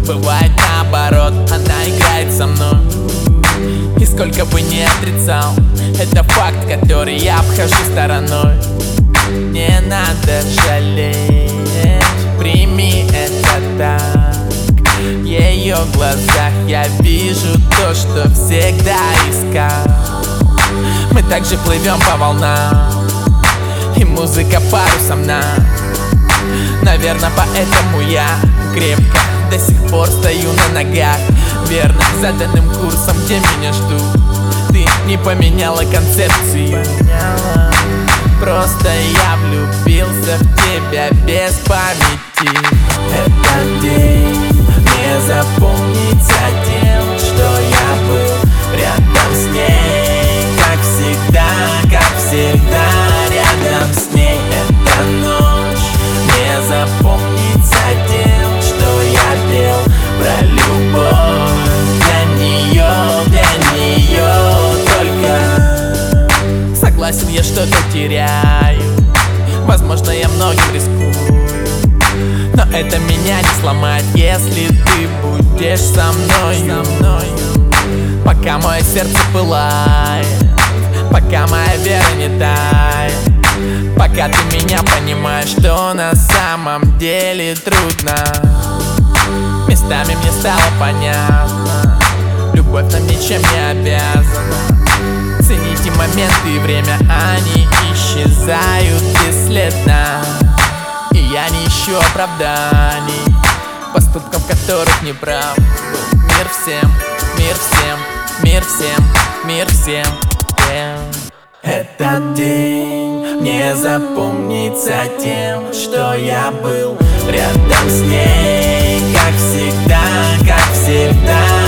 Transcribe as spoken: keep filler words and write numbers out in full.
бывает наоборот, она играет со мной. И сколько бы ни отрицал, это факт, который я обхожу стороной. Не надо жалеть, прими это так. В ее глазах я вижу то, что всегда искал. Мы также плывем по волнам, и музыка парусом нам. Наверное, поэтому я крепко до сих пор стою на ногах, верно заданным курсом, где меня ждут. Ты не поменяла концепцию, просто я влюбился в тебя без памяти. Этот день не запомнится тем, что я был рядом с ней. Как всегда, как всегда, рядом с ней. Эта ночь не запомнится тем, что я пел про любовь. Для нее, для нее только. Согласен, я что-то теряю, возможно, я многим рискую, но это меня не сломает, если ты будешь со мной, со мной. Пока мое сердце пылает, пока моя вера не тает, пока ты меня понимаешь, что на самом деле трудно. Местами мне стало понятно, любовь нам ничем не обязана. Цените моменты и время, они исчезают бесследно. И я не ищу оправданий поступкам, которых не прав. Мир всем, мир всем, мир всем, мир всем, всем. Этот день не запомнится тем, что я был рядом с ней. Как всегда, как всегда,